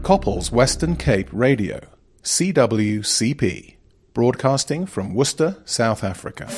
Couples Western Cape Radio, CWCP, broadcasting from Worcester, South Africa.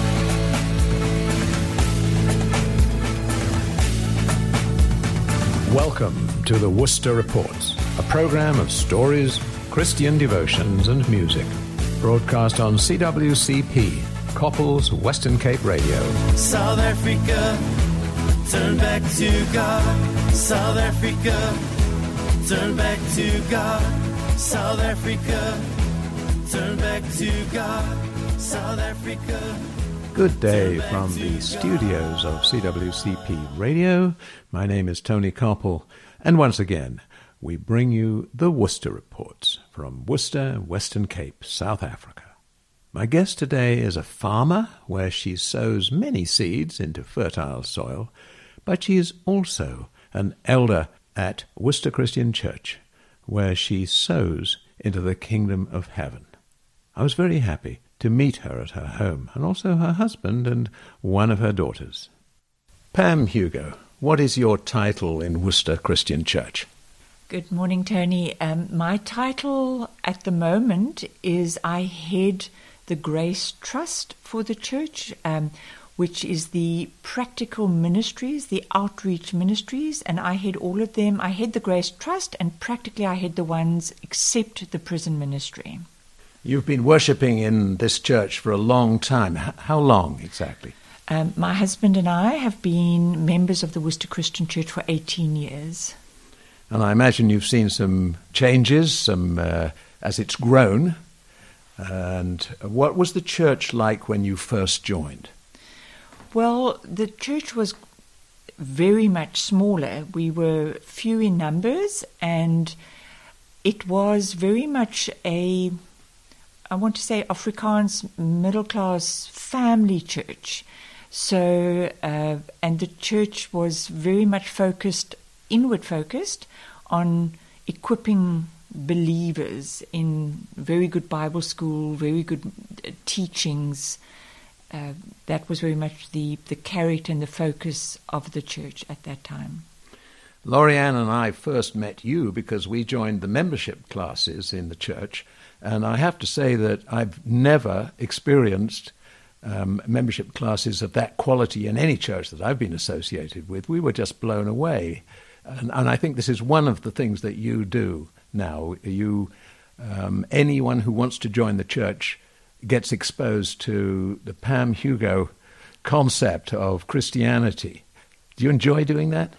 Welcome to the Worcester Reports, a program of stories, Christian devotions and music, broadcast on CWCP, Couples Western Cape Radio. South Africa, turn back to God. South Africa, turn back to God. South Africa, turn back to God. South Africa. Good day from the studios of CWCP Radio. My name is Tony Koppel, and once again, we bring you the Worcester Reports from Worcester, Western Cape, South Africa. My guest today is a farmer where she sows many seeds into fertile soil, but she is also an elder at Worcester Christian Church, where she sows into the kingdom of heaven. I was very happy to meet her at her home, and also her husband and one of her daughters. Pam Hugo, what is your title in Worcester Christian Church? Good morning, Tony. My title at the moment is I head the Grace Trust for the church, which is the practical ministries, the outreach ministries, and I head all of them. I head the Grace Trust, and practically I head the ones except the prison ministry. You've been worshipping in this church for a long time. How long exactly? My husband and I have been members of the Worcester Christian Church for 18 years. And I imagine you've seen some changes as it's grown. And what was the church like when you first joined? Well, the church was very much smaller. We were few in numbers, and it was very much I want to say Afrikaans middle-class family church. So, and the church was very much inward focused on equipping believers in very good Bible school, very good teachings. That was very much the character and the focus of the church at that time. Lorianne and I first met you because we joined the membership classes in the church, and I have to say that I've never experienced membership classes of that quality in any church that I've been associated with. We were just blown away, and I think this is one of the things that you do now. Anyone who wants to join the church gets exposed to the Pam Hugo concept of Christianity. Do you enjoy doing that?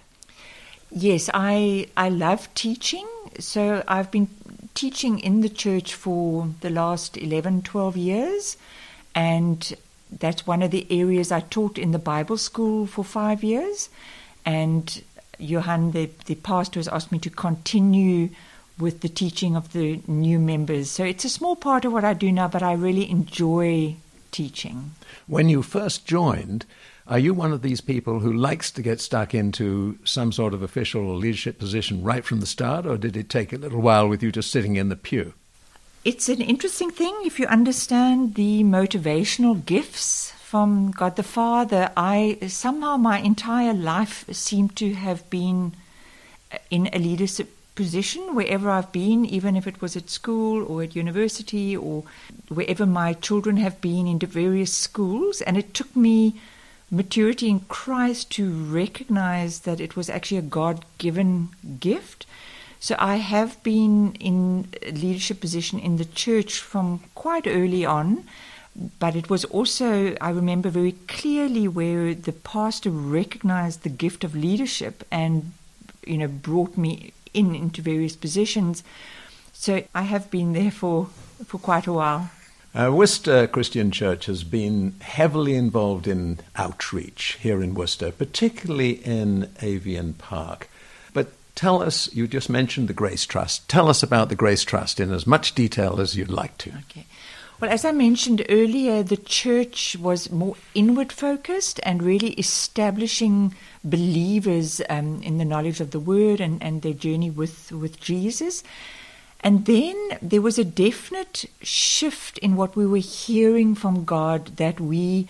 Yes, I love teaching. So I've been teaching in the church for the last 11, 12 years. And that's one of the areas I taught in the Bible school for 5 years. And Johan, the pastor, has asked me to continue with the teaching of the new members. So it's a small part of what I do now, but I really enjoy teaching. When you first joined, are you one of these people who likes to get stuck into some sort of official or leadership position right from the start, or did it take a little while with you just sitting in the pew? It's an interesting thing if you understand the motivational gifts from God the Father. Somehow my entire life seemed to have been in a leadership position wherever I've been, even if it was at school or at university or wherever my children have been in various schools. And it took me maturity in Christ to recognize that it was actually a God-given gift. So I have been in a leadership position in the church from quite early on, but it was also, I remember very clearly, where the pastor recognized the gift of leadership and, brought me into various positions. So I have been there for quite a while. Worcester Christian Church has been heavily involved in outreach here in Worcester, particularly in Avian Park. But tell us, you just mentioned the Grace Trust. Tell us about the Grace Trust in as much detail as you'd like to. Okay. Well, as I mentioned earlier, the church was more inward focused and really establishing believers in the knowledge of the Word and their journey with Jesus. And then there was a definite shift in what we were hearing from God, that the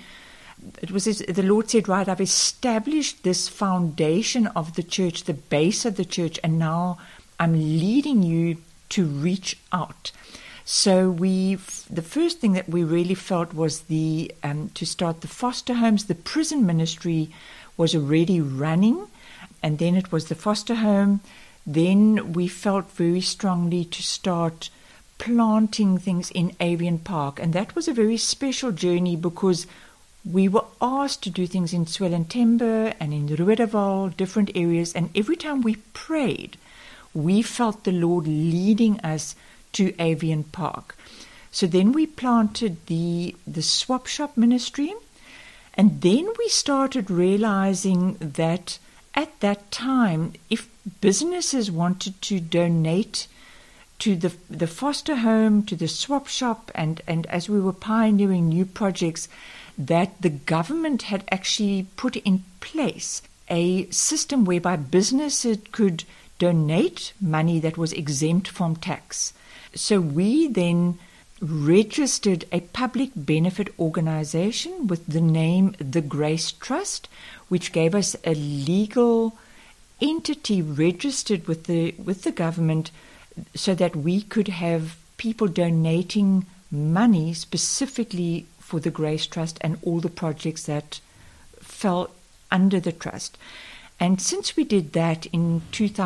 Lord said, right, I've established this foundation of the church, the base of the church, and now I'm leading you to reach out. So the first thing that we really felt was to start the foster homes. The prison ministry was already running, and then it was the foster home. Then we felt very strongly to start planting things in Avian Park, and that was a very special journey because we were asked to do things in Swellentembe and in Roodeval, different areas, and every time we prayed, we felt the Lord leading us to Avian Park. So then we planted the swap shop ministry, and then we started realizing that at that time, if businesses wanted to donate to the foster home, to the swap shop, and as we were pioneering new projects, that the government had actually put in place a system whereby businesses could donate money that was exempt from tax. So we then registered a public benefit organization with the name The Grace Trust, which gave us a legal entity registered with the government so that we could have people donating money specifically for the Grace Trust and all the projects that fell under the trust. And since we did that in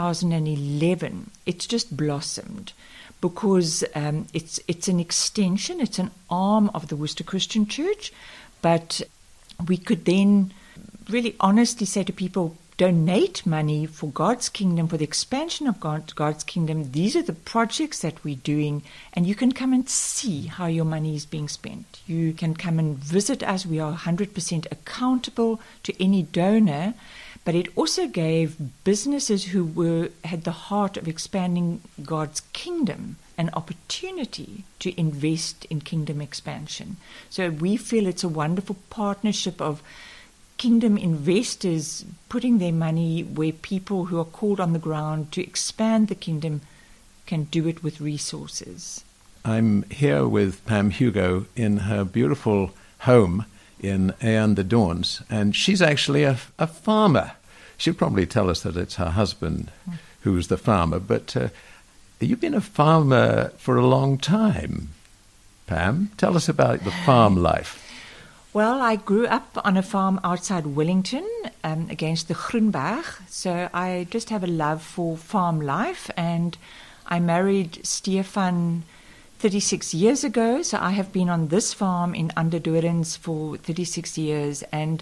2011, it's just blossomed because it's an extension, it's an arm of the Worcester Christian Church, but we could then really honestly say to people, donate money for God's kingdom, for the expansion of God's kingdom. These are the projects that we're doing, and you can come and see how your money is being spent. You can come and visit us. We are 100% accountable to any donor, but it also gave businesses who had the heart of expanding God's kingdom an opportunity to invest in kingdom expansion. So we feel it's a wonderful partnership of kingdom investors putting their money where people who are called on the ground to expand the kingdom can do it with resources. I'm here with Pam Hugo in her beautiful home in Aean de Doorns, and she's actually a farmer. She'll probably tell us that it's her husband who's the farmer, but you've been a farmer for a long time. Pam, tell us about the farm life. Well, I grew up on a farm outside Wellington against the Groenberg, so I just have a love for farm life, and I married Stefan 36 years ago, so I have been on this farm in Underdoorns for 36 years, and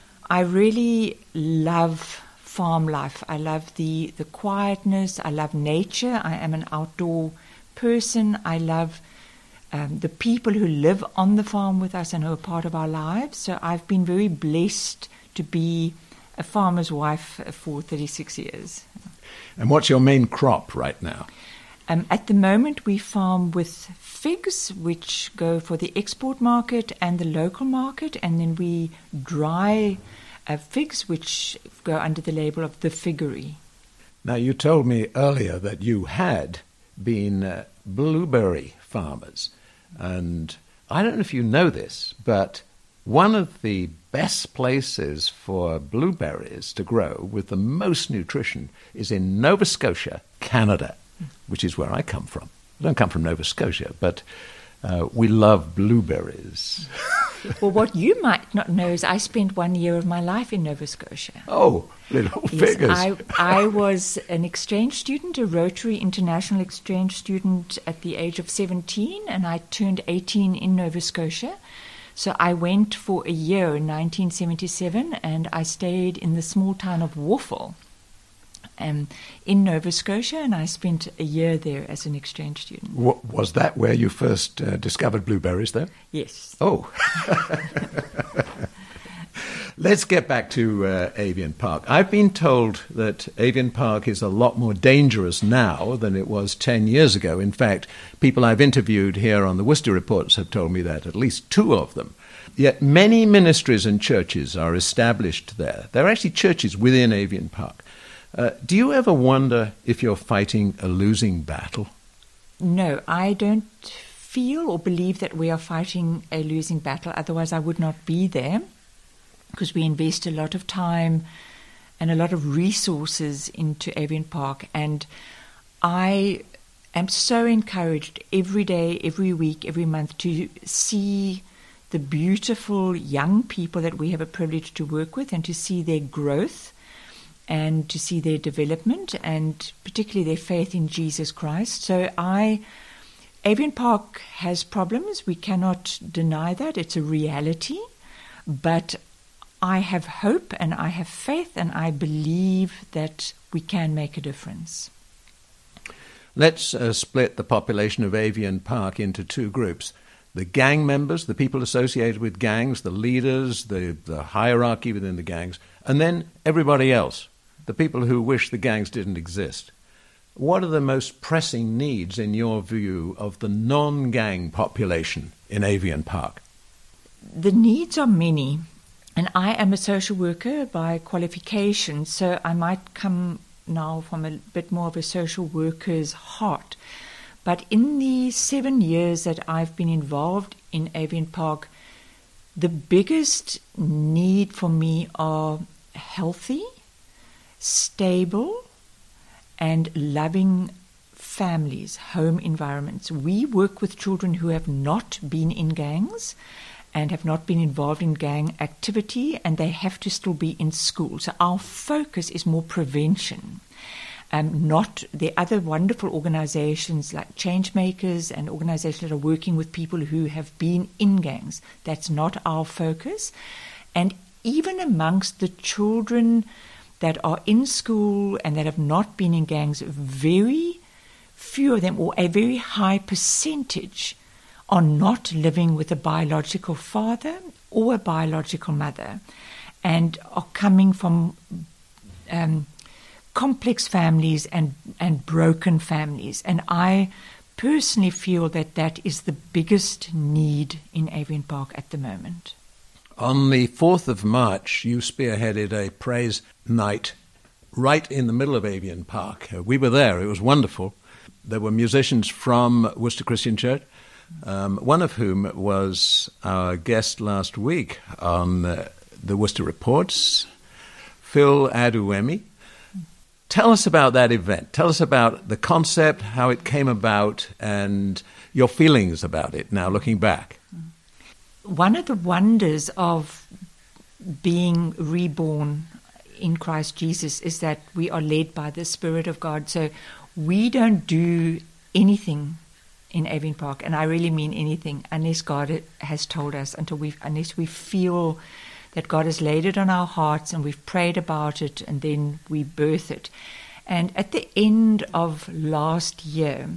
I really love farm life. I love the quietness, I love nature, I am an outdoor person, I love the people who live on the farm with us and who are part of our lives. So I've been very blessed to be a farmer's wife for 36 years. And what's your main crop right now? At the moment, we farm with figs, which go for the export market and the local market, and then we dry figs, which go under the label of the figgery. Now, you told me earlier that you had been blueberry farmers. And I don't know if you know this, but one of the best places for blueberries to grow with the most nutrition is in Nova Scotia, Canada, which is where I come from. I don't come from Nova Scotia, but we love blueberries. Well, what you might not know is I spent 1 year of my life in Nova Scotia. Oh, little figures. I was an exchange student, a Rotary International exchange student at the age of 17, and I turned 18 in Nova Scotia. So I went for a year in 1977, and I stayed in the small town of Woffel in Nova Scotia, and I spent a year there as an exchange student. Was that where you first discovered blueberries, though? Yes. Oh. Let's get back to Avian Park. I've been told that Avian Park is a lot more dangerous now than it was 10 years ago. In fact, people I've interviewed here on the Worcester Reports have told me that, at least 2 of them. Yet many ministries and churches are established there. There are actually churches within Avian Park. Do you ever wonder if you're fighting a losing battle? No, I don't feel or believe that we are fighting a losing battle. Otherwise, I would not be there, because we invest a lot of time and a lot of resources into Avian Park. And I am so encouraged every day, every week, every month to see the beautiful young people that we have a privilege to work with and to see their growth and to see their development and particularly their faith in Jesus Christ. So Avian Park has problems. We cannot deny that. It's a reality. But I have hope and I have faith and I believe that we can make a difference. Let's split the population of Avian Park into two groups. The gang members, the people associated with gangs, the leaders, the hierarchy within the gangs, and then everybody else, the people who wish the gangs didn't exist. What are the most pressing needs, in your view, of the non-gang population in Avian Park? The needs are many, and I am a social worker by qualification, so I might come now from a bit more of a social worker's heart. But in the 7 years that I've been involved in Avian Park, the biggest need for me are healthy, stable, and loving families, home environments. We work with children who have not been in gangs and have not been involved in gang activity, and they have to still be in school. So our focus is more prevention. Not the other wonderful organizations like Changemakers and organizations that are working with people who have been in gangs. That's not our focus. And even amongst the children that are in school and that have not been in gangs, very few of them, or a very high percentage, are not living with a biological father or a biological mother and are coming from complex families and broken families. And I personally feel that that is the biggest need in Avian Park at the moment. On the 4th of March, you spearheaded a praise night right in the middle of Avian Park. We were there. It was wonderful. There were musicians from Worcester Christian Church, one of whom was our guest last week on the Worcester Reports, Phil Aduemi. Tell us about that event. Tell us about the concept, how it came about, and your feelings about it now, looking back. One of the wonders of being reborn in Christ Jesus is that we are led by the Spirit of God. So we don't do anything in Avian Park, and I really mean anything, unless God has told us, unless we feel that God has laid it on our hearts and we've prayed about it and then we birth it. And at the end of last year,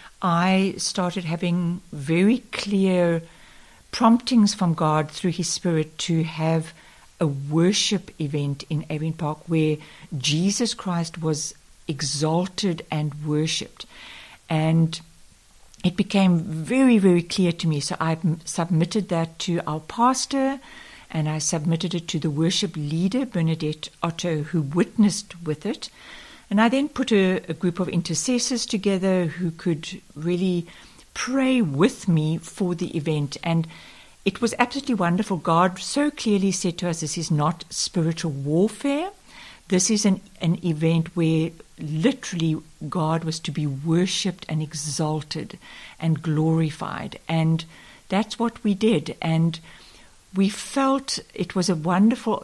I started having very clear promptings from God through His Spirit to have a worship event in Avian Park where Jesus Christ was exalted and worshipped. And it became very, very clear to me. So I submitted that to our pastor, and I submitted it to the worship leader, Bernadette Otto, who witnessed with it. And I then put a group of intercessors together who could really pray with me for the event. And it was absolutely wonderful. God so clearly said to us, this is not spiritual warfare. This is an event where literally God was to be worshipped and exalted and glorified. And that's what we did. And we felt it was a wonderful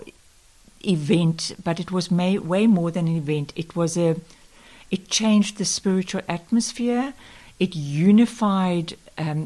event, but it was way more than an event. It changed the spiritual atmosphere. It unified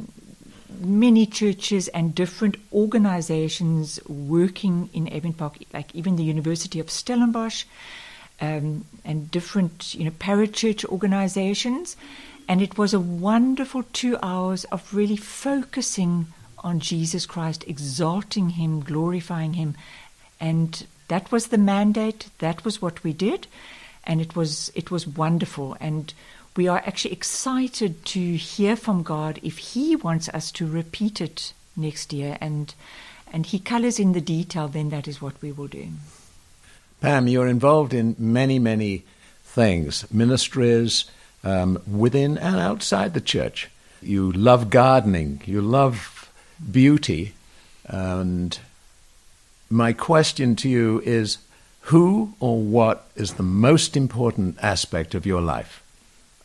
many churches and different organizations working in Avian Park, like even the University of Stellenbosch, and different parachurch organizations. And it was a wonderful 2 hours of really focusing on Jesus Christ, exalting Him, glorifying Him. And that was the mandate. That was what we did. And it was wonderful. And we are actually excited to hear from God if He wants us to repeat it next year. And He colors in the detail, then that is what we will do. Pam, you're involved in many, many things, ministries within and outside the church. You love gardening. You love beauty. And my question to you is, who or what is the most important aspect of your life?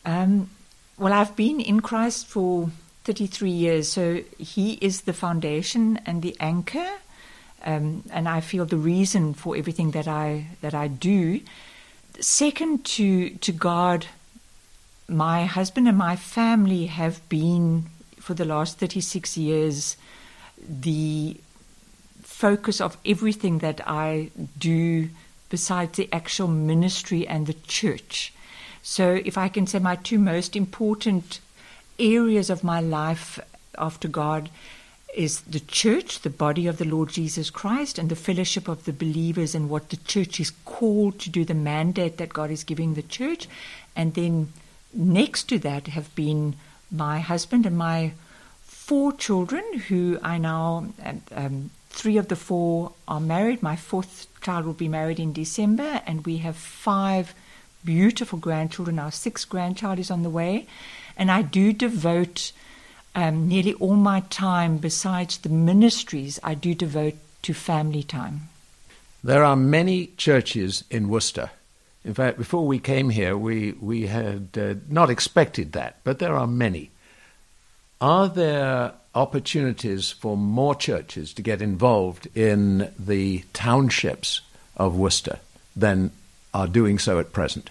Well, I've been in Christ for 33 years, so He is the foundation and the anchor, and I feel the reason for everything that I do. Second to God, my husband and my family have been, for the last 36 years, the focus of everything that I do besides the actual ministry and the church. So if I can say my two most important areas of my life after God is the church, the body of the Lord Jesus Christ, and the fellowship of the believers and what the church is called to do, the mandate that God is giving the church. And then next to that have been my husband and my 4 children, who I now, 3 of the 4 are married. My 4th child will be married in December, and we have 5 beautiful grandchildren. Our 6th grandchild is on the way. And I do devote nearly all my time, besides the ministries, I do devote to family time. There are many churches in Worcester. In fact, before we came here, we had not expected that, but there are many. Are there opportunities for more churches to get involved in the townships of Worcester than are doing so at present?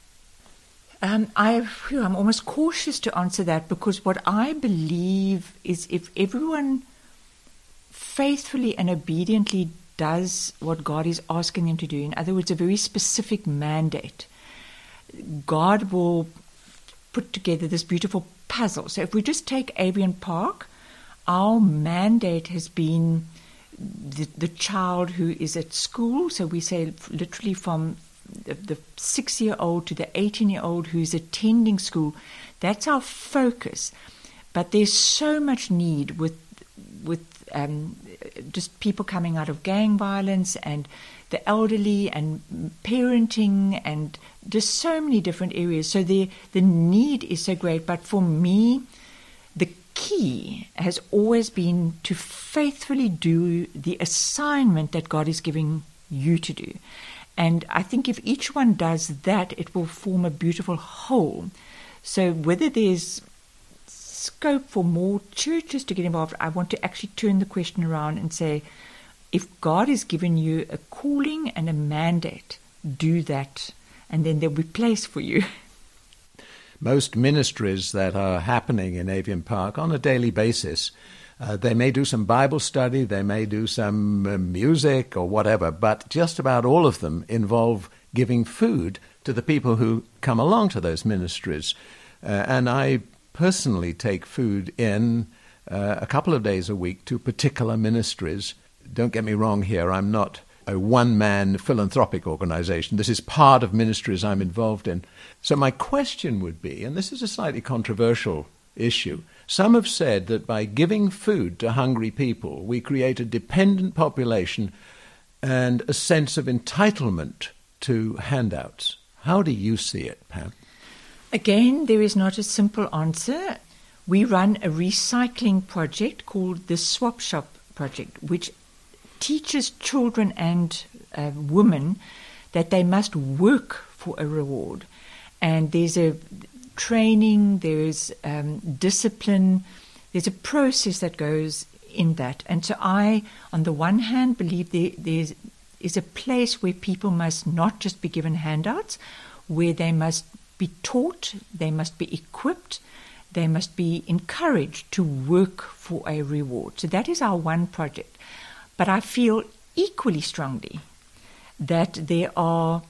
I'm almost cautious to answer that, because what I believe is if everyone faithfully and obediently does what God is asking them to do, in other words, a very specific mandate, God will put together this beautiful puzzle. So if we just take Avian Park, our mandate has been the child who is at school. So we say literally from the 6-year-old to the 18-year-old who's attending school. That's our focus. But there's so much need with just people coming out of gang violence and the elderly and parenting and just so many different areas. So the need is so great. But for me, the key has always been to faithfully do the assignment that God is giving you to do. And I think if each one does that, it will form a beautiful whole. So whether there's scope for more churches to get involved, I want to actually turn the question around and say, if God has given you a calling and a mandate, do that, and then there'll be place for you. Most ministries that are happening in Avian Park on a daily basis, they may do some Bible study, they may do some music or whatever, but just about all of them involve giving food to the people who come along to those ministries. And I personally take food in a couple of days a week to particular ministries. Don't get me wrong here, I'm not a one-man philanthropic organization. This is part of ministries I'm involved in. So my question would be, and this is a slightly controversial issue, some have said that by giving food to hungry people, we create a dependent population and a sense of entitlement to handouts. How do you see it, Pam? Again, there is not a simple answer. We run a recycling project called the Swap Shop Project, which teaches children and women that they must work for a reward. And there's a training, there's discipline, there's a process that goes in that. And so I, on the one hand, believe there is a place where people must not just be given handouts, where they must be taught, they must be equipped, they must be encouraged to work for a reward. So that is our one project. But I feel equally strongly that there are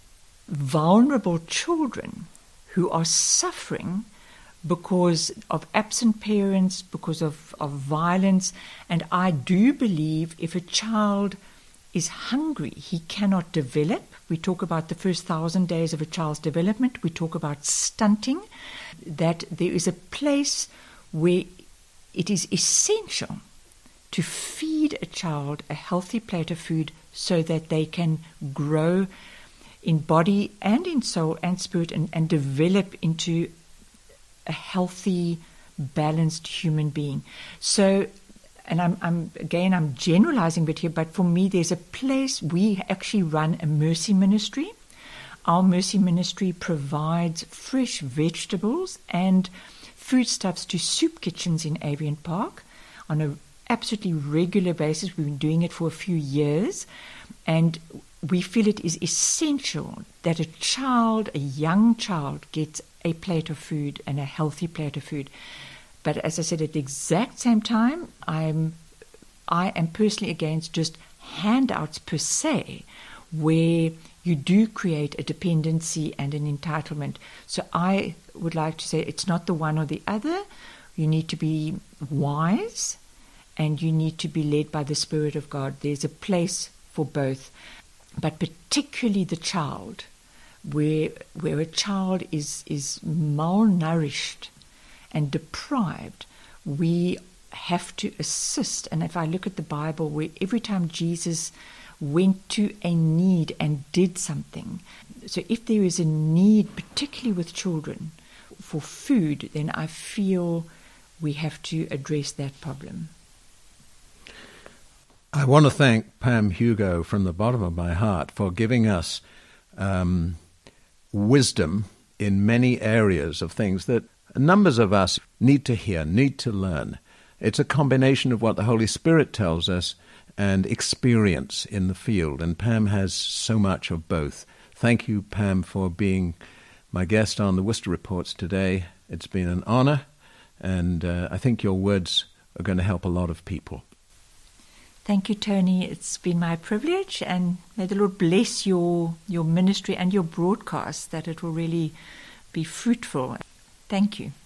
vulnerable children who are suffering because of absent parents, because of violence. And I do believe if a child is hungry, he cannot develop. We talk about the first 1,000 days of a child's development. We talk about stunting, that there is a place where it is essential to feed a child a healthy plate of food so that they can grow in body and in soul and spirit and develop into a healthy, balanced human being. So, and I'm generalizing a bit here, but for me there's a place, we actually run a mercy ministry. our Mercy Ministry provides fresh vegetables and foodstuffs to soup kitchens in Avian Park on an absolutely regular basis. We've been doing it for a few years, and we feel it is essential that a young child gets a plate of food and a healthy plate of food. But as I said, at the exact same time, I am personally against just handouts per se, where you do create a dependency and an entitlement. So I would like to say it's not the one or the other. You need to be wise and you need to be led by the Spirit of God. There's a place for both, but particularly the child, where a child is malnourished and deprived, we have to assist. And if I look at the Bible, where every time Jesus went to a need and did something, so if there is a need, particularly with children, for food, then I feel we have to address that problem. I want to thank Pam Hugo from the bottom of my heart for giving us wisdom in many areas of things that numbers of us need to hear, need to learn. It's a combination of what the Holy Spirit tells us and experience in the field, and Pam has so much of both. Thank you, Pam, for being my guest on the Worcester Reports today. It's been an honor, and I think your words are going to help a lot of people. Thank you, Tony. It's been my privilege, and may the Lord bless your ministry and your broadcast, that it will really be fruitful. Thank you.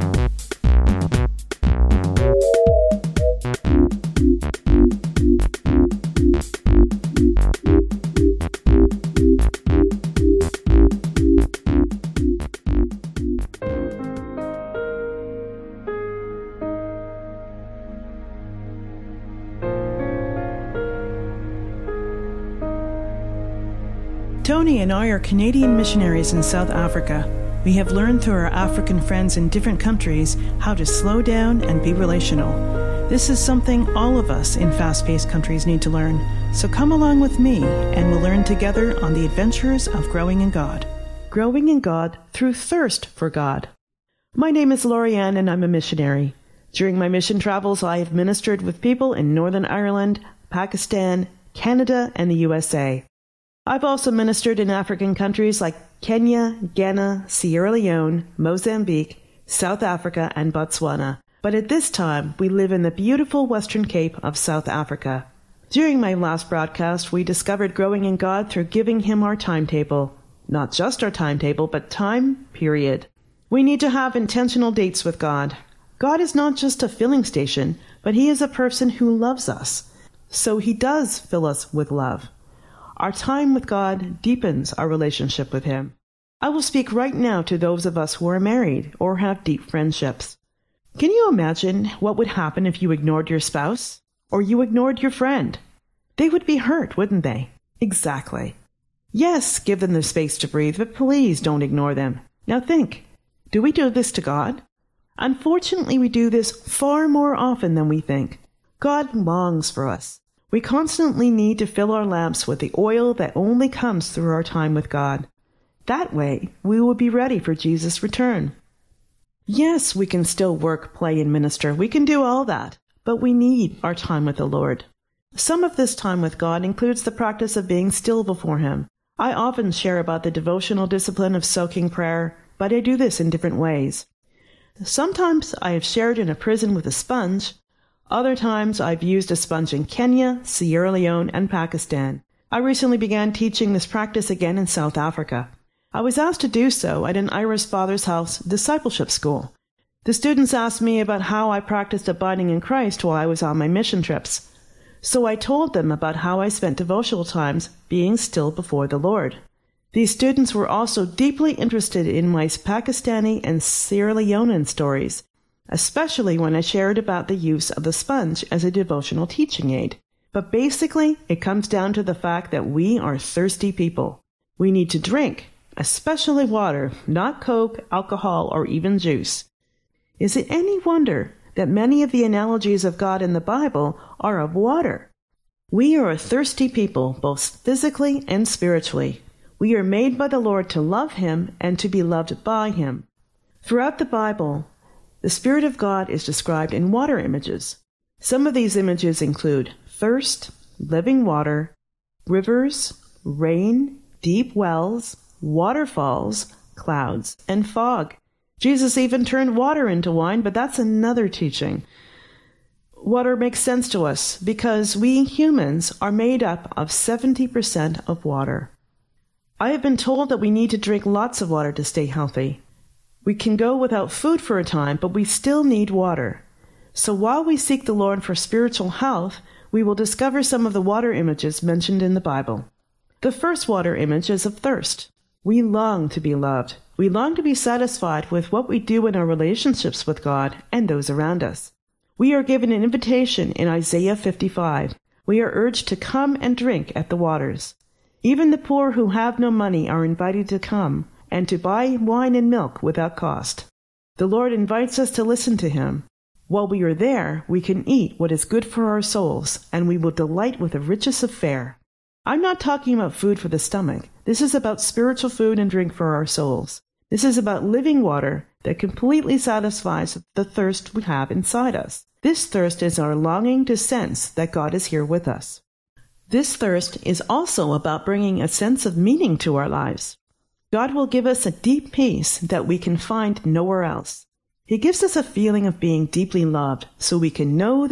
Tony and I are Canadian missionaries in South Africa. We have learned through our African friends in different countries how to slow down and be relational. This is something all of us in fast-paced countries need to learn. So come along with me and we'll learn together on the adventures of growing in God. Growing in God through thirst for God. My name is Lorianne and I'm a missionary. During my mission travels, I have ministered with people in Northern Ireland, Pakistan, Canada, and the USA. I've also ministered in African countries like Kenya, Ghana, Sierra Leone, Mozambique, South Africa, and Botswana. But at this time, we live in the beautiful Western Cape of South Africa. During my last broadcast, we discovered growing in God through giving Him our timetable. Not just our timetable, but time, period. We need to have intentional dates with God. God is not just a filling station, but He is a person who loves us. So He does fill us with love. Our time with God deepens our relationship with Him. I will speak right now to those of us who are married or have deep friendships. Can you imagine what would happen if you ignored your spouse or you ignored your friend? They would be hurt, wouldn't they? Exactly. Yes, give them the space to breathe, but please don't ignore them. Now think, do we do this to God? Unfortunately, we do this far more often than we think. God longs for us. We constantly need to fill our lamps with the oil that only comes through our time with God. That way, we will be ready for Jesus' return. Yes, we can still work, play, and minister. We can do all that, but we need our time with the Lord. Some of this time with God includes the practice of being still before Him. I often share about the devotional discipline of soaking prayer, but I do this in different ways. Sometimes I have shared in a prison with a sponge. Other times I've used a sponge in Kenya, Sierra Leone, and Pakistan. I recently began teaching this practice again in South Africa. I was asked to do so at an Irish Father's House discipleship school. The students asked me about how I practiced abiding in Christ while I was on my mission trips. So I told them about how I spent devotional times being still before the Lord. These students were also deeply interested in my Pakistani and Sierra Leonean stories, especially when I shared about the use of the sponge as a devotional teaching aid. But basically, it comes down to the fact that we are thirsty people. We need to drink, especially water, not Coke, alcohol, or even juice. Is it any wonder that many of the analogies of God in the Bible are of water? We are a thirsty people, both physically and spiritually. We are made by the Lord to love Him and to be loved by Him. Throughout the Bible, the Spirit of God is described in water images. Some of these images include thirst, living water, rivers, rain, deep wells, waterfalls, clouds, and fog. Jesus even turned water into wine, but that's another teaching. Water makes sense to us because we humans are made up of 70% of water. I have been told that we need to drink lots of water to stay healthy. We can go without food for a time, but we still need water. So while we seek the Lord for spiritual health, we will discover some of the water images mentioned in the Bible. The first water image is of thirst. We long to be loved. We long to be satisfied with what we do in our relationships with God and those around us. We are given an invitation in Isaiah 55. We are urged to come and drink at the waters. Even the poor who have no money are invited to come and to buy wine and milk without cost. The Lord invites us to listen to Him. While we are there, we can eat what is good for our souls, and we will delight with the richest of fare. I'm not talking about food for the stomach. This is about spiritual food and drink for our souls. This is about living water that completely satisfies the thirst we have inside us. This thirst is our longing to sense that God is here with us. This thirst is also about bringing a sense of meaning to our lives. God will give us a deep peace that we can find nowhere else. He gives us a feeling of being deeply loved so we can know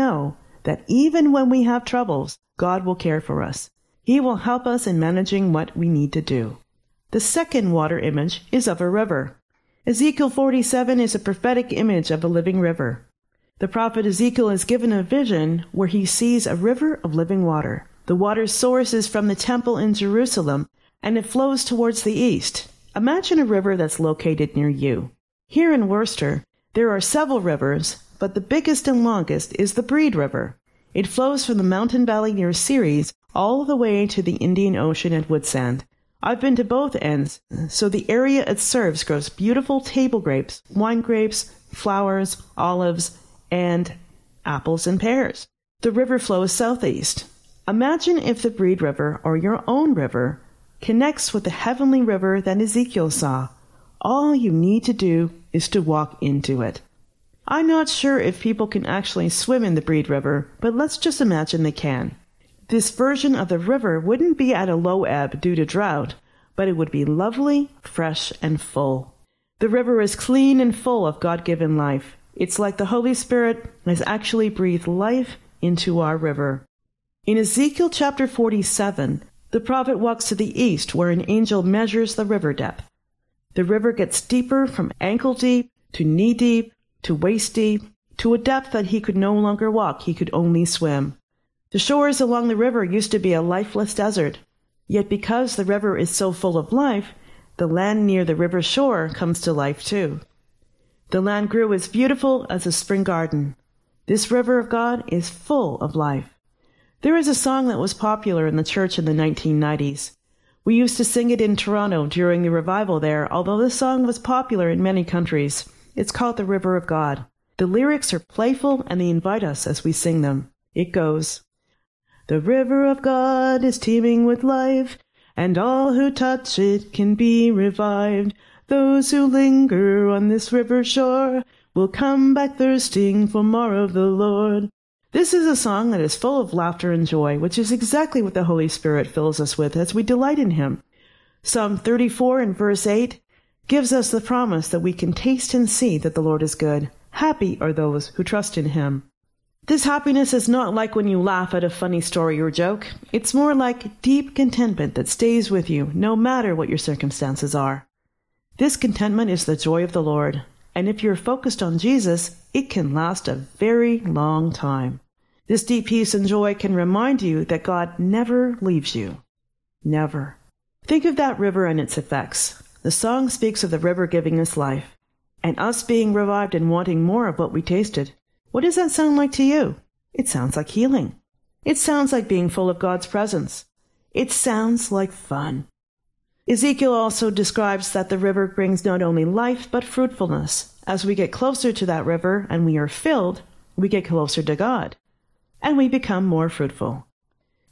that even when we have troubles, God will care for us. He will help us in managing what we need to do. The second water image is of a river. Ezekiel 47 is a prophetic image of a living river. The prophet Ezekiel is given a vision where he sees a river of living water. The water's source is from the temple in Jerusalem, and it flows towards the east. Imagine a river that's located near you. Here in Worcester, there are several rivers, but the biggest and longest is the Breed River. It flows from the mountain valley near Ceres all the way to the Indian Ocean at Woodsand. I've been to both ends, so the area it serves grows beautiful table grapes, wine grapes, flowers, olives, and apples and pears. The river flows southeast. Imagine if the Breed River, or your own river, connects with the heavenly river that Ezekiel saw. All you need to do is to walk into it. I'm not sure if people can actually swim in the Breed River, but let's just imagine they can. This version of the river wouldn't be at a low ebb due to drought, but it would be lovely, fresh, and full. The river is clean and full of God-given life. It's like the Holy Spirit has actually breathed life into our river. In Ezekiel chapter 47, the prophet walks to the east where an angel measures the river depth. The river gets deeper from ankle deep to knee deep to waist deep to a depth that he could no longer walk, he could only swim. The shores along the river used to be a lifeless desert, yet because the river is so full of life, the land near the river shore comes to life too. The land grew as beautiful as a spring garden. This river of God is full of life. There is a song that was popular in the church in the 1990s. We used to sing it in Toronto during the revival there, although this song was popular in many countries. It's called The River of God. The lyrics are playful and they invite us as we sing them. It goes, "The river of God is teeming with life, and all who touch it can be revived. Those who linger on this river shore will come back thirsting for more of the Lord." This is a song that is full of laughter and joy, which is exactly what the Holy Spirit fills us with as we delight in Him. Psalm 34 and verse 8 gives us the promise that we can taste and see that the Lord is good. Happy are those who trust in Him. This happiness is not like when you laugh at a funny story or joke. It's more like deep contentment that stays with you no matter what your circumstances are. This contentment is the joy of the Lord, and if you're focused on Jesus, it can last a very long time. This deep peace and joy can remind you that God never leaves you. Never. Think of that river and its effects. The song speaks of the river giving us life, and us being revived and wanting more of what we tasted. What does that sound like to you? It sounds like healing. It sounds like being full of God's presence. It sounds like fun. Ezekiel also describes that the river brings not only life but fruitfulness. As we get closer to that river and we are filled, we get closer to God, and we become more fruitful.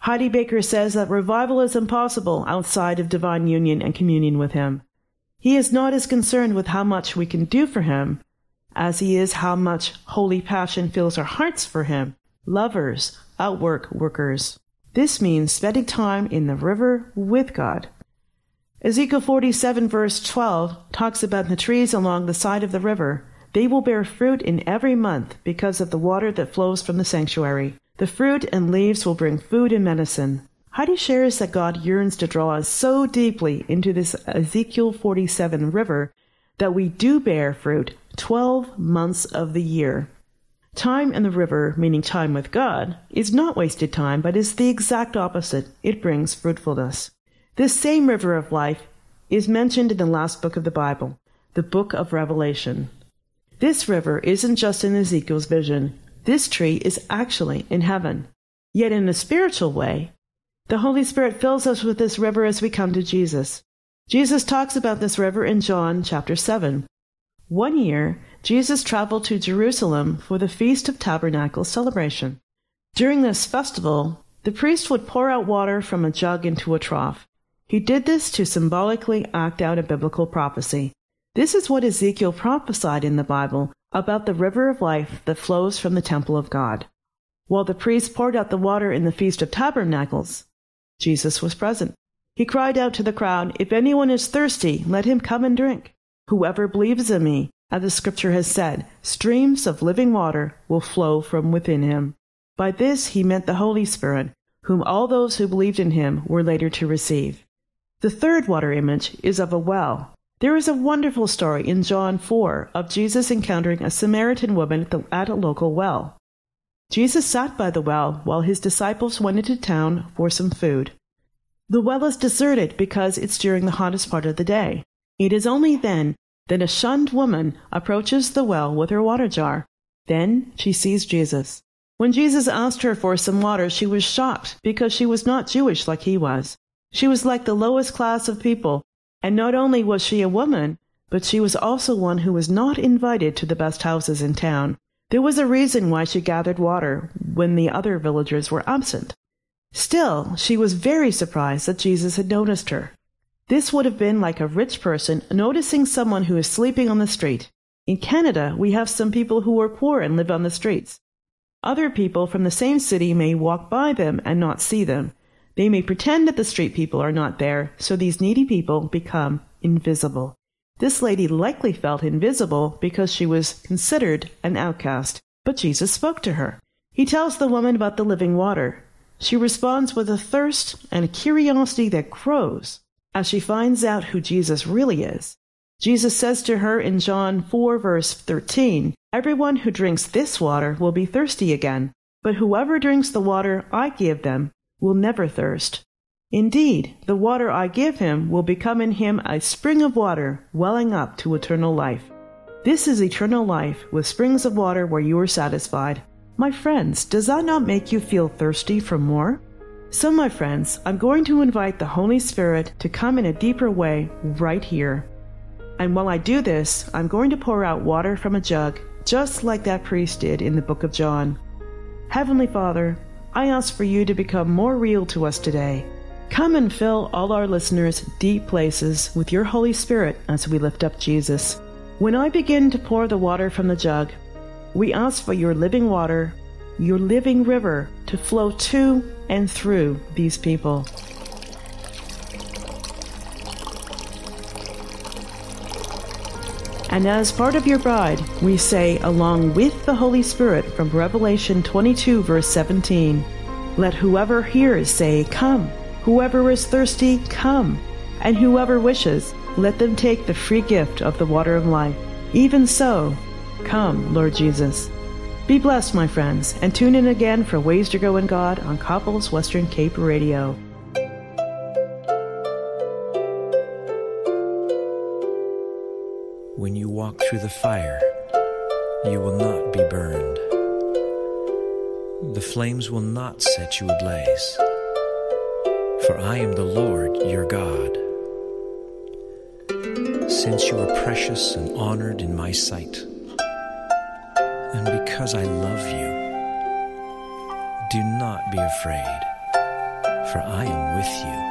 Heidi Baker says that revival is impossible outside of divine union and communion with Him. He is not as concerned with how much we can do for Him as He is how much holy passion fills our hearts for Him. Lovers, outwork workers. This means spending time in the river with God. Ezekiel 47 verse 12 talks about the trees along the side of the river. They will bear fruit in every month because of the water that flows from the sanctuary. The fruit and leaves will bring food and medicine. Heidi shares that God yearns to draw us so deeply into this Ezekiel 47 river that we do bear fruit 12 months of the year. Time in the river, meaning time with God, is not wasted time, but is the exact opposite. It brings fruitfulness. This same river of life is mentioned in the last book of the Bible, the book of Revelation. This river isn't just in Ezekiel's vision. This tree is actually in heaven. Yet in a spiritual way, the Holy Spirit fills us with this river as we come to Jesus. Jesus talks about this river in John chapter 7. One year, Jesus traveled to Jerusalem for the Feast of Tabernacles celebration. During this festival, the priest would pour out water from a jug into a trough. He did this to symbolically act out a biblical prophecy. This is what Ezekiel prophesied in the Bible about the river of life that flows from the temple of God. While the priest poured out the water in the Feast of Tabernacles, Jesus was present. He cried out to the crowd, "If anyone is thirsty, let him come and drink. Whoever believes in me, as the scripture has said, streams of living water will flow from within him." By this he meant the Holy Spirit, whom all those who believed in him were later to receive. The third water image is of a well. There is a wonderful story in John 4 of Jesus encountering a Samaritan woman at a local well. Jesus sat by the well while his disciples went into town for some food. The well is deserted because it's during the hottest part of the day. It is only then that a shunned woman approaches the well with her water jar. Then she sees Jesus. When Jesus asked her for some water, she was shocked because she was not Jewish like he was. She was like the lowest class of people, and not only was she a woman, but she was also one who was not invited to the best houses in town. There was a reason why she gathered water when the other villagers were absent. Still, she was very surprised that Jesus had noticed her. This would have been like a rich person noticing someone who is sleeping on the street. In Canada, we have some people who are poor and live on the streets. Other people from the same city may walk by them and not see them. They may pretend that the street people are not there, so these needy people become invisible. This lady likely felt invisible because she was considered an outcast, but Jesus spoke to her. He tells the woman about the living water. She responds with a thirst and a curiosity that grows as she finds out who Jesus really is. Jesus says to her in John 4 verse 13, "Everyone who drinks this water will be thirsty again, but whoever drinks the water I give them will never thirst. Indeed, the water I give him will become in him a spring of water welling up to eternal life." This is eternal life with springs of water where you are satisfied. My friends, does that not make you feel thirsty for more? So, my friends, I'm going to invite the Holy Spirit to come in a deeper way right here. And while I do this, I'm going to pour out water from a jug, just like that priest did in the book of John. Heavenly Father, I ask for you to become more real to us today. Come and fill all our listeners' deep places with your Holy Spirit as we lift up Jesus. When I begin to pour the water from the jug, we ask for your living water, your living river, to flow to and through these people. And as part of your bride, we say, along with the Holy Spirit from Revelation 22, verse 17, "Let whoever hears say, 'Come.' Whoever is thirsty, come. And whoever wishes, let them take the free gift of the water of life. Even so, come, Lord Jesus." Be blessed, my friends, and tune in again for Ways to Grow in God on Coppell's Western Cape Radio. When you walk through the fire, you will not be burned. The flames will not set you ablaze. For I am the Lord your God. Since you are precious and honored in my sight, and because I love you, do not be afraid. for I am with you.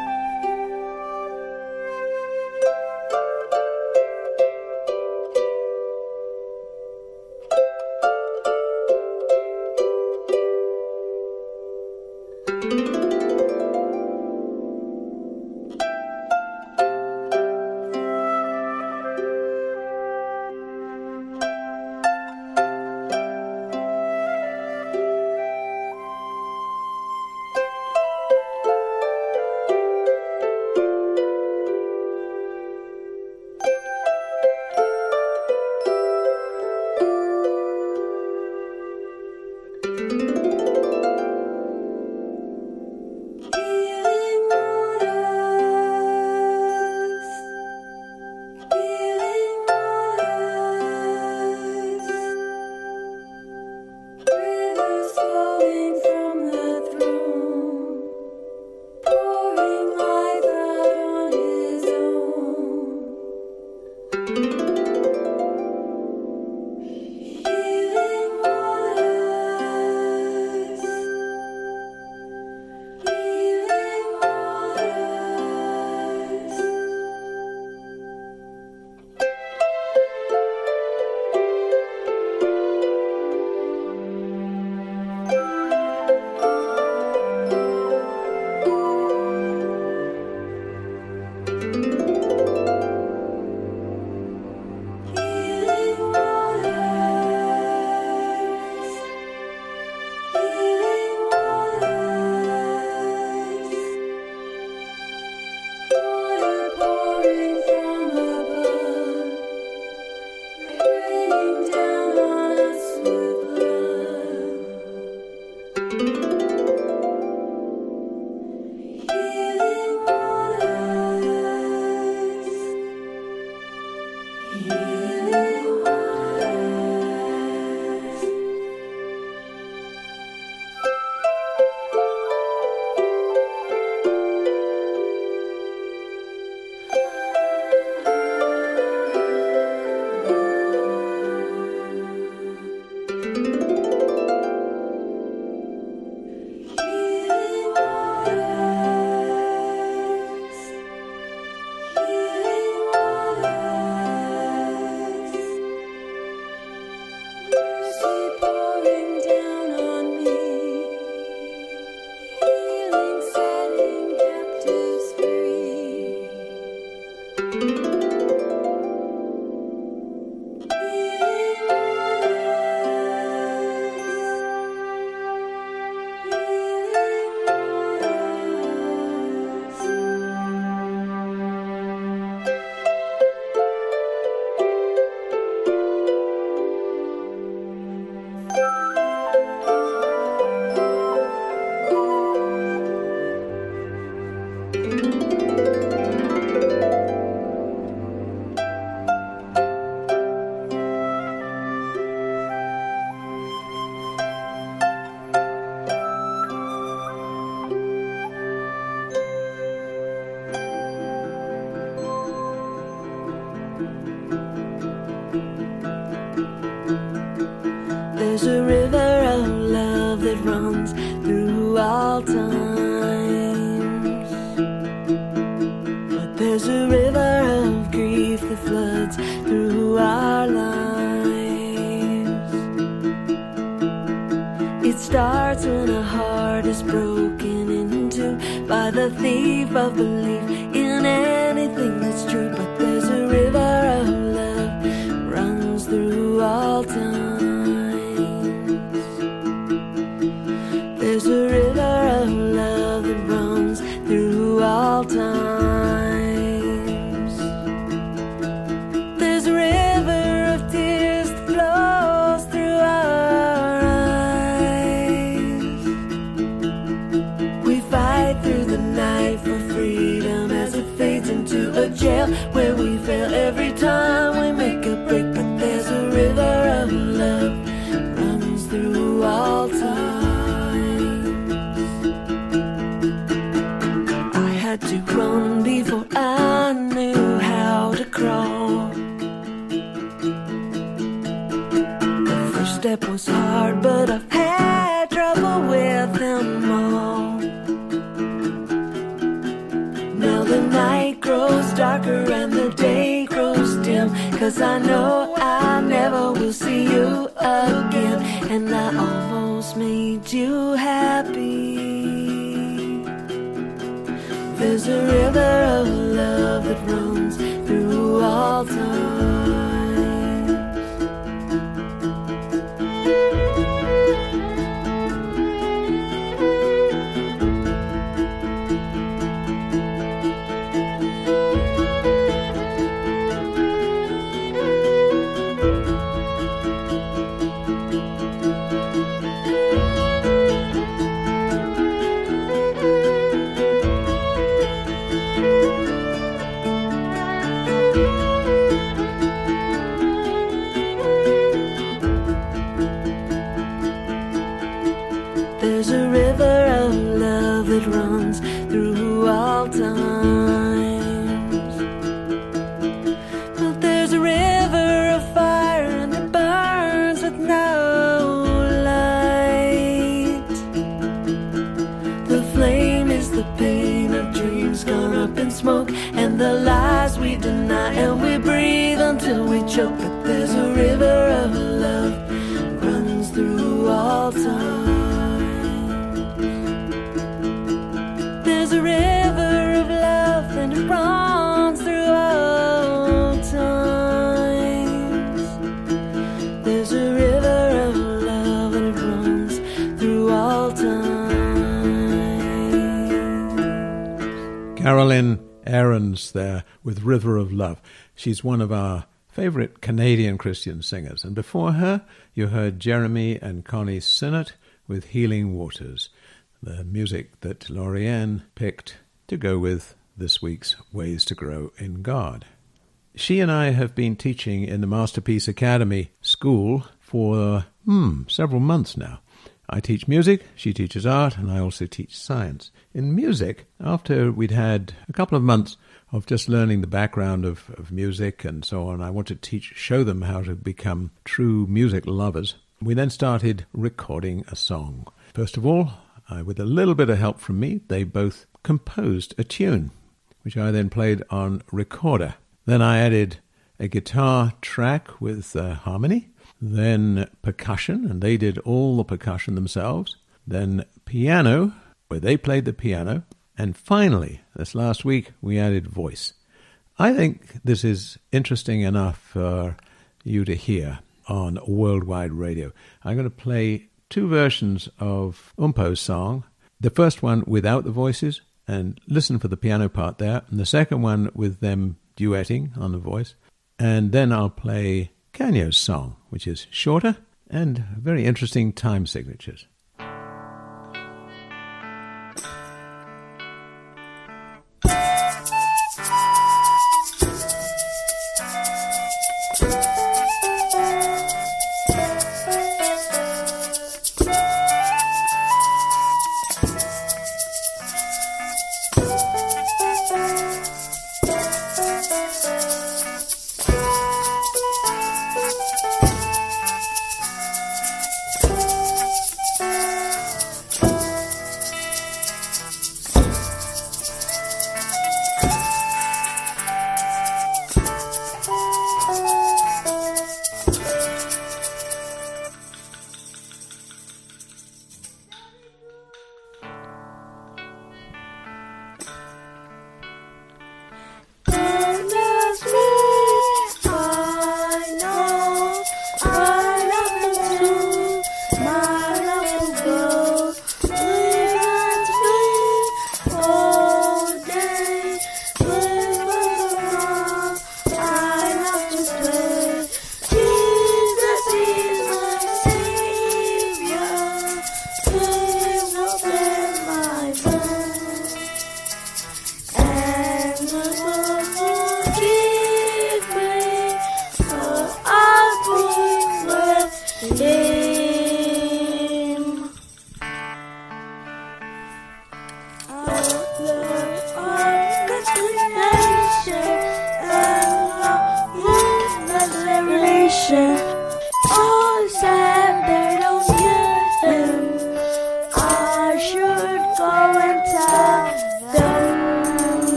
There's a river of love that runs through all times, but there's a river of grief that floods through our lives. It starts when a heart is broken into by the thief of belief in anything that's true, but there's a river of love runs through all time. There's a river of love that runs through all times. There's a river of tears that flows through our eyes. We fight through the night for freedom as it fades into a jail where we fail every time we make a break. But there's a river of love runs through all time. To run before I knew how to crawl. The first step was hard, but I've had trouble with them all. darker and the day grows dim, 'cause I know I never will see you again, and I almost made you happy. There's a river of love that runs through all time. There's a river of love that runs through all times. But there's a river of fire and it burns with no light. The flame is the pain of dreams gone up in smoke, and the lies we deny, and we breathe until we choke. But there's a river of love runs through all time. There's a river of love and it runs through all times. There's a river of love and it runs through all times. Carolyn Aarons there with River of Love. She's one of our favorite Canadian Christian singers. And before her, you heard Jeremy and Connie Sinnott with Healing Waters, the music that Lorianne picked to go with this week's Ways to Grow in God. She and I have been teaching in the Masterpiece Academy school for several months now. I teach music, she teaches art, and I also teach science. In music, after we'd had a couple of months of just learning the background of music and so on, I wanted to show them how to become true music lovers. We then started recording a song. First of all, with a little bit of help from me, they both composed a tune, which I then played on recorder. Then I added a guitar track with harmony, then percussion, and they did all the percussion themselves, then piano, where they played the piano, and finally, this last week, we added voice. I think this is interesting enough for you to hear on worldwide radio. I'm going to play two versions of Umpo's song. The first one without the voices, and listen for the piano part there, and the second one with them duetting on the voice. And then I'll play Canyo's song, which is shorter and very interesting time signatures.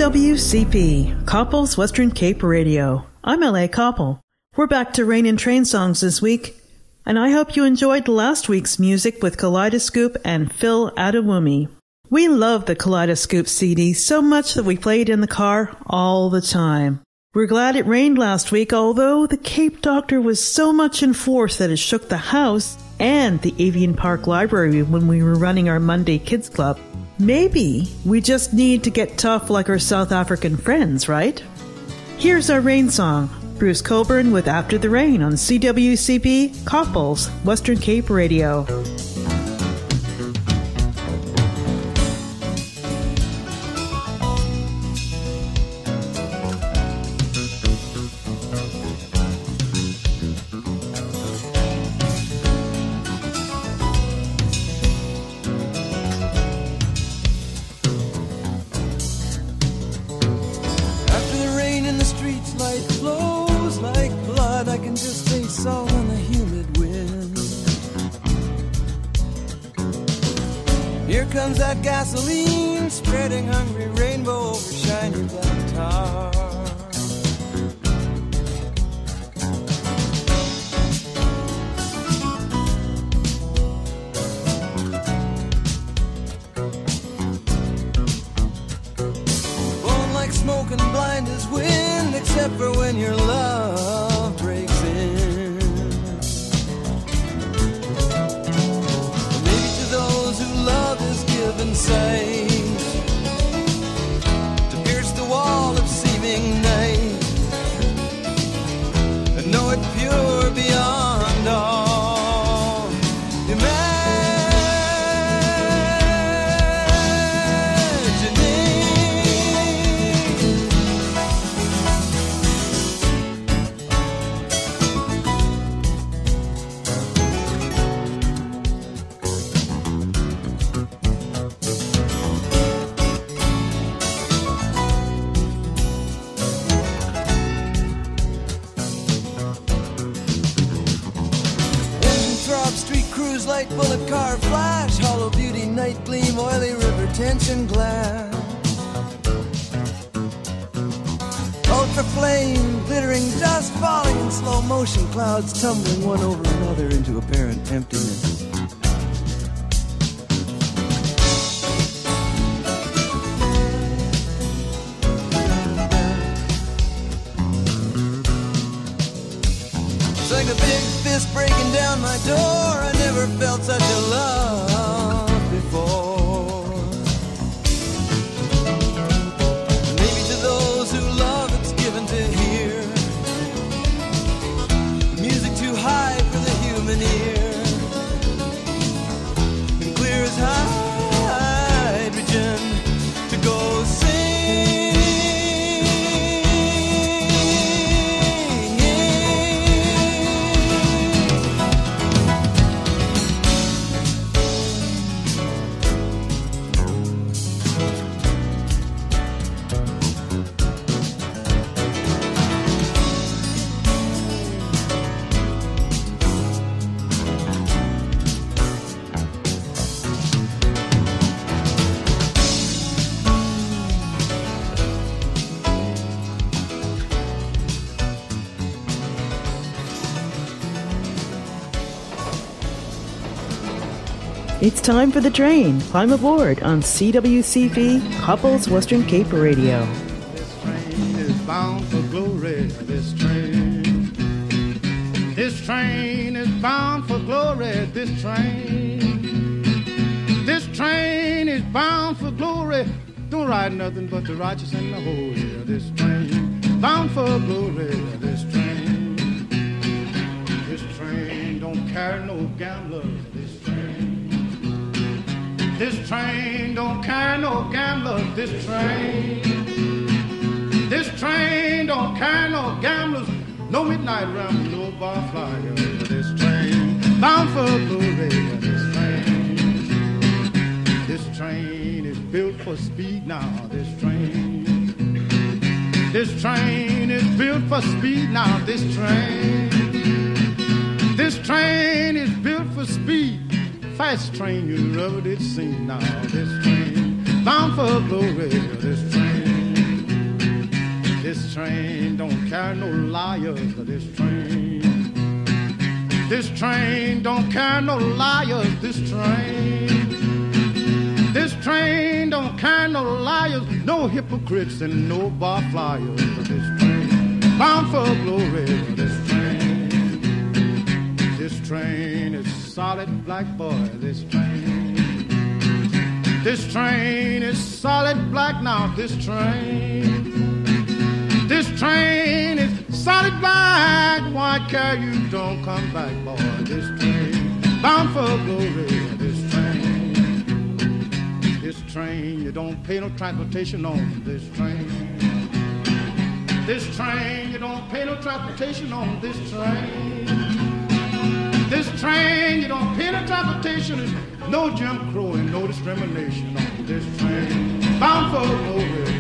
CWCP, Copple's Western Cape Radio. I'm L.A. Copple. We're back to Rain and Train songs this week, and I hope you enjoyed last week's music with Kaleidoscope and Phil Adewumi. We love the Kaleidoscope CD so much that we play it in the car all the time. We're glad it rained last week, although the Cape Doctor was so much in force that it shook the house and the Avian Park Library when we were running our Monday Kids Club. Maybe we just need to get tough like our South African friends, right? Here's our rain song, Bruce Coburn with After the Rain on CWCP, Copple's Western Cape Radio. Gasoline spreading hungry rainbow over shiny black tar. Blown like smoke and blind as wind, except for when your love breaks in. Maybe to those who love is given sight to pierce the wall of seeming night and know it pure beyond all light, bullet car flash, hollow beauty, night gleam, oily river tension glass. Ultra flame, glittering dust falling in slow motion, clouds tumbling one over another into apparent emptiness. It's like a big fist breaking down my door. I never felt such a love before. Maybe to those who love it's given to hear music too high for the human ear and clear as hydrogen to go sing. It's time for the train. Climb aboard on CWCP, Copple's Western Cape Radio. This train is bound for glory. This train is bound for glory. This train is bound for glory. Don't ride nothing but the righteous and the holy. This train bound for glory. This train don't carry no gamblers. This train don't carry no gamblers. This train don't carry no gamblers. No midnight ramble, no bar flyer. This train bound for glory. This train is built for speed now. This train is built for speed now. This train is built for speed. Fast train you ever did see now. This train bound for glory. This train This train don't carry no liars. This train don't carry no liars. This train don't carry no liars, no hypocrites and no bar flyers. This train bound for glory. This train is solid black boy. This train is solid black now. This train is solid black. Why care you don't come back, boy? This train bound for glory. This train, you don't pay no transportation on this train. This train, you don't pay no transportation on this train. This train, you don't pay no transportation. There's no Jim Crow and no discrimination on this train. Bound for glory.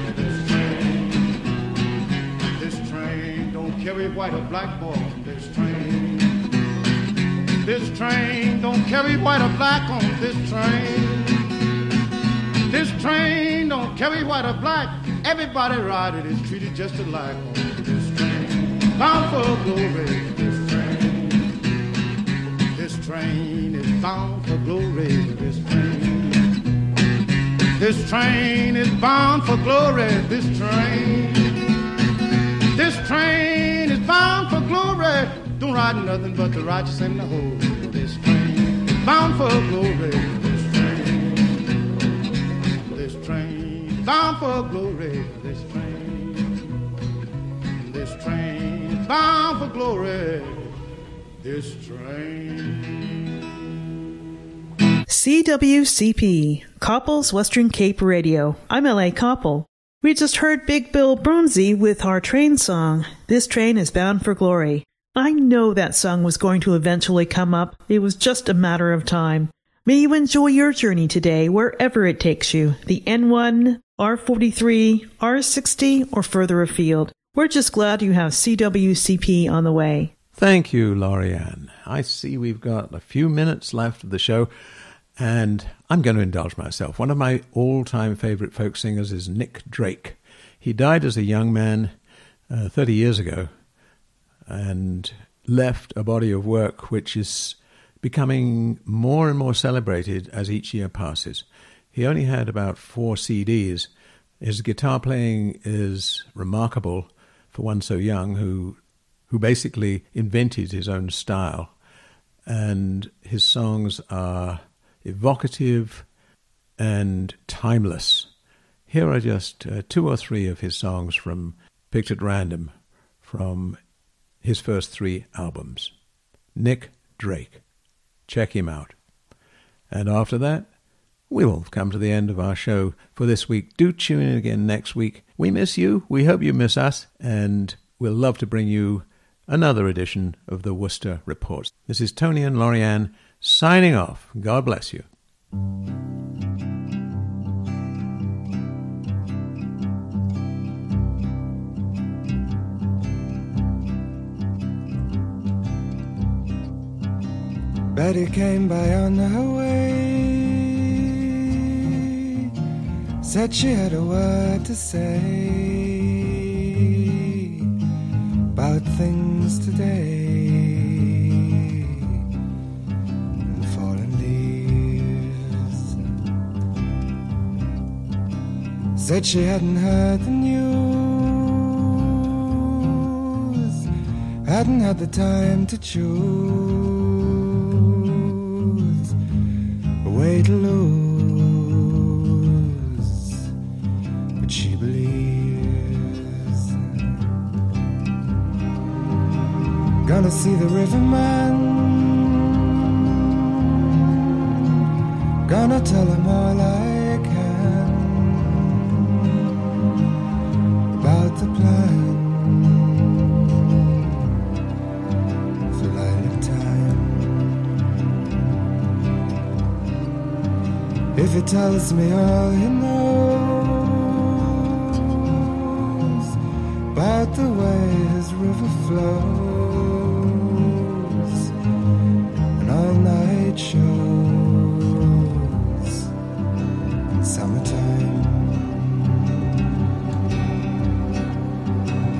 This train don't carry white or black boy on this train. This train don't carry white or black on this train. This train don't carry white or black. Everybody ride it is treated just alike on this train. Bound for glory. This train is bound for glory. This train is bound for glory. This train is bound for glory. Don't ride nothing but the righteous and the holy. This train bound for glory. This train bound for glory. This train bound for glory. This train. CWCP, Copple's Western Cape Radio. I'm L.A. Copple. We just heard Big Bill Broomsey with our train song, This Train is Bound for Glory. I know that song was going to eventually come up. It was just a matter of time. May you enjoy your journey today, wherever it takes you, the N1, R43, R60, or further afield. We're just glad you have CWCP on the way. Thank you, Lorianne. I see we've got a few minutes left of the show, and I'm going to indulge myself. One of my all-time favorite folk singers is Nick Drake. He died as a young man 30 years ago and left a body of work which is becoming more and more celebrated as each year passes. He only had about 4 CDs. His guitar playing is remarkable for one so young who basically invented his own style. And his songs are evocative and timeless. Here are just 2 or 3 of his songs picked at random from his first 3 albums. Nick Drake. Check him out. And after that, we will come to the end of our show for this week. Do tune in again next week. We miss you. We hope you miss us. And we'll love to bring you another edition of the Worcester Reports. This is Tony and Lorianne signing off. God bless you. Betty came by on her way, said she had a word to say about things today and fallen leaves. Said she hadn't heard the news, hadn't had the time to choose a way to lose, but she believes. Gonna see the riverman, gonna tell him all I can about the plan for light time. If he tells me all he knows about the way his river flows and all-night shows in summertime.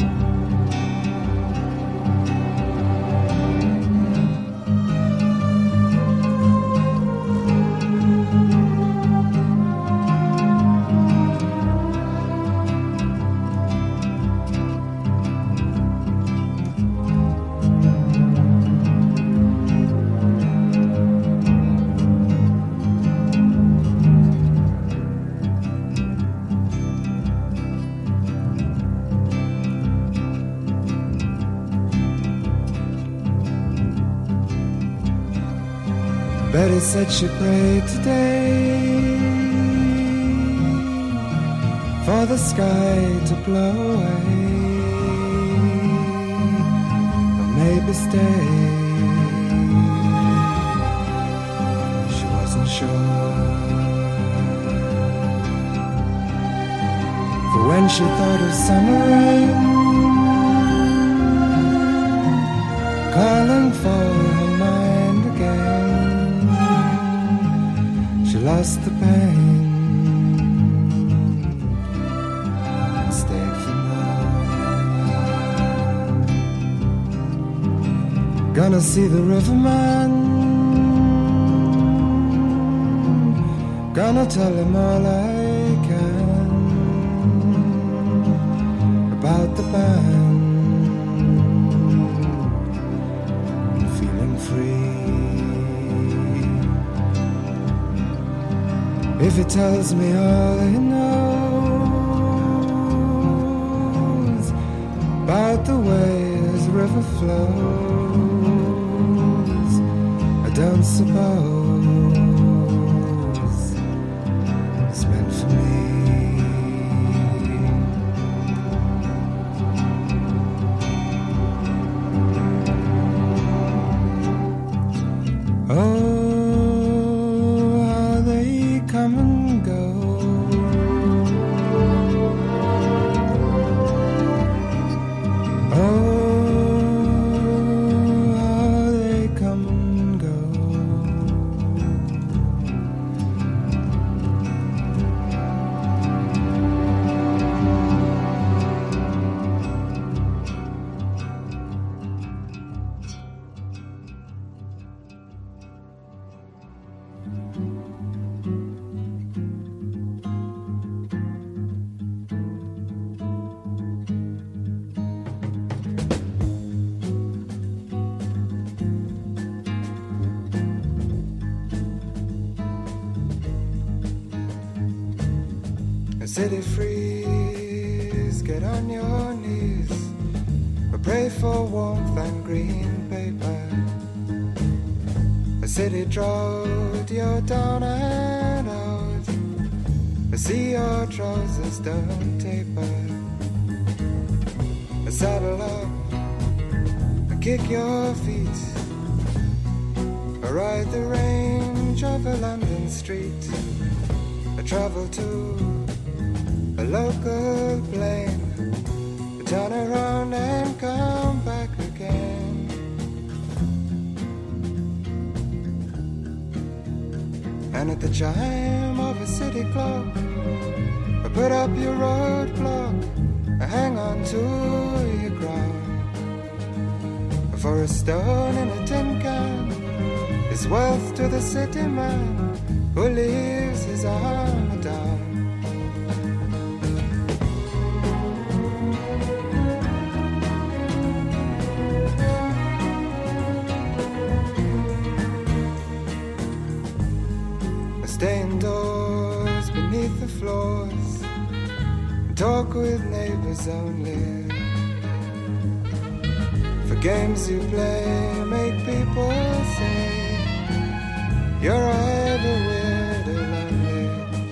Betty said she prayed today for the sky to blow away, or maybe stay. She wasn't sure. For when she thought of summer rain calling for her mind again, she lost the pain and stayed for more. Gonna see the riverman, gonna tell him all I can about the band. If he tells me all he knows about the way his river flows, I don't suppose it's meant for me. Oh, come and go. Oh, how they come and go. City freeze, get on your knees, but pray for warmth and green paper. A city drought, you're down and out. I see your trousers don't taper. Saddle up and kick your feet, or ride the range of a London street. I travel to a local plane, turn around and come back again. And at the chime of a city clock, I put up your roadblock, I hang on to your crown. For a stone in a tin can is wealth to the city man who leaves his armor down. Stay indoors beneath the floors, talk with neighbors only. For games you play make people say you're either weird or lonely.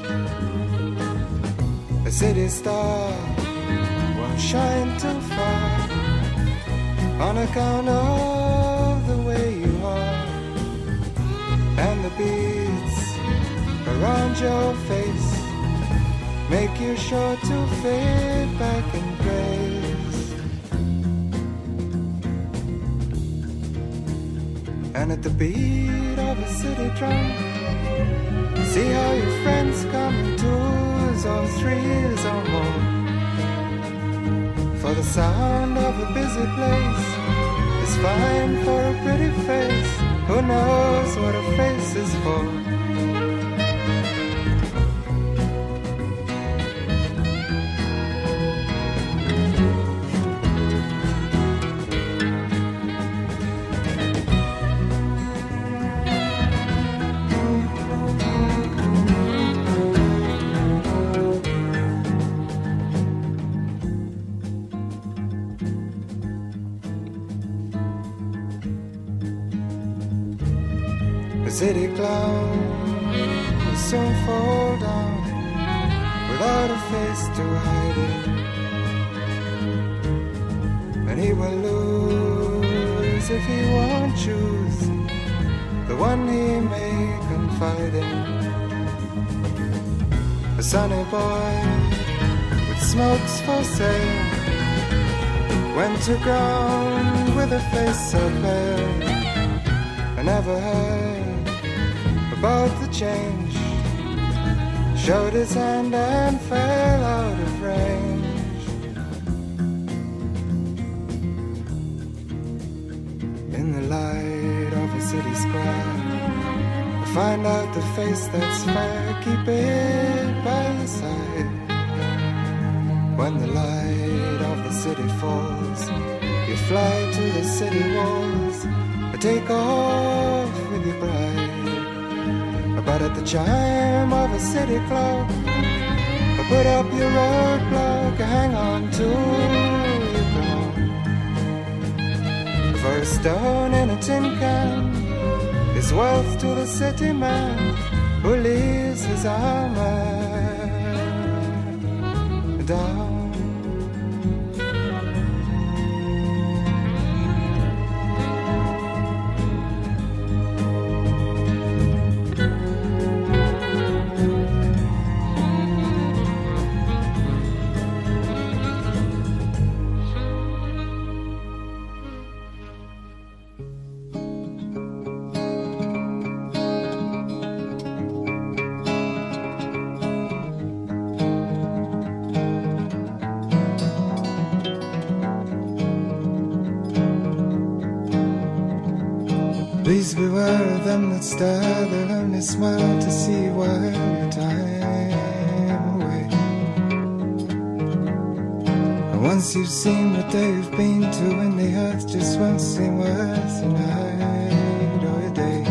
A city star won't shine too far on account of the way you are, and the beads around your face make you sure to fade back in grace. And at the beat of a city drum, see how your friends come in twos or threes or more. For the sound of a busy place is fine for a pretty face. Who knows what a face is for? The city clown will soon fall down without a face to hide it, and he will lose if he won't choose the one he may confide in. A sunny boy with smokes for sale went to ground with a face so pale. I never heard about the change, showed his hand and fell out of range. In the light of a city square, I find out the face that's fair, keep it by your side. When the light of the city falls, you fly to the city walls, take off with your bride. But at the chime of a city clock, put up your roadblock, hang on to your crown. For a stone in a tin can is wealth to the city man who leaves his armor down. Please beware of them that stare, they'll only smile to see while your time away. And once you've seen what they've been to, and the earth just won't seem worth a night or a day.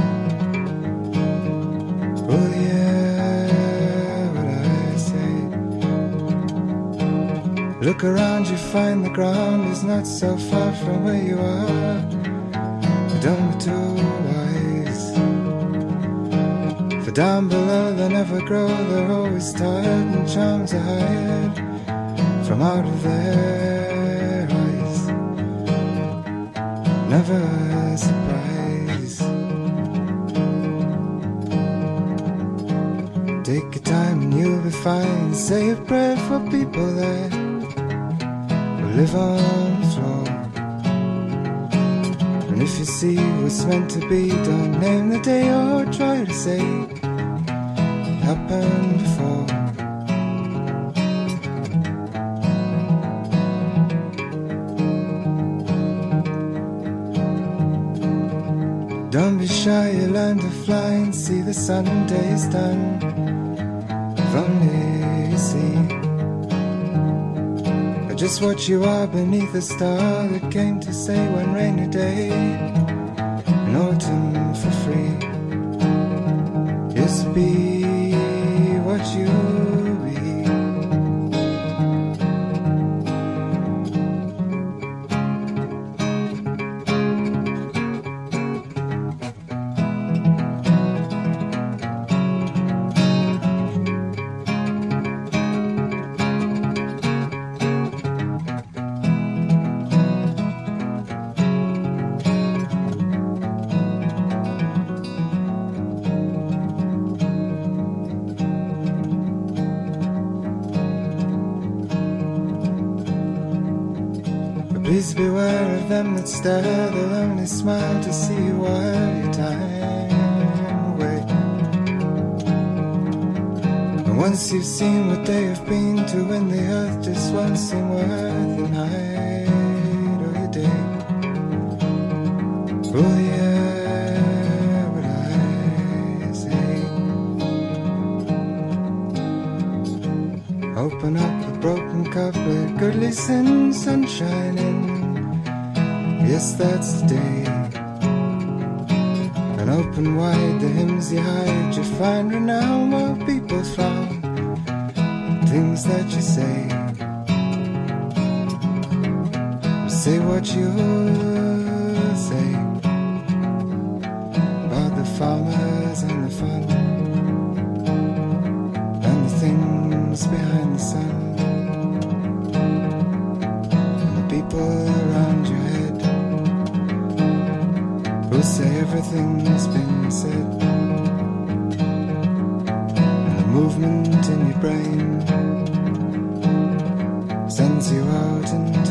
Oh yeah, what I say. Look around, you find the ground is not so far from where you are. Don't be too wise, for down below they never grow, they're always tired, and charms are hired from out of their eyes. Never a surprise. Take your time and you'll be fine. Say a prayer for people that will live on the floor. And if you see what's meant to be, don't name the day or try to say it happened before. Don't be shy, you learn to fly and see the Sunday's done. If only you see just what you are beneath a star that came to say one rainy day in autumn for free. Just be what you be. Please beware of them that stare, they'll only smile to see you while your time away. And once you've seen what they have been to, when the earth just won't seem worth a night or a day. Oh yeah, what I say. Open up a broken cup, let goodly sin sunshine in. Yes, that's the day. And open wide the hymns you hide, you find renown while people frown. Things that you say, say what you say about the farmer people around your head who say everything's been said, and the movement in your brain sends you out into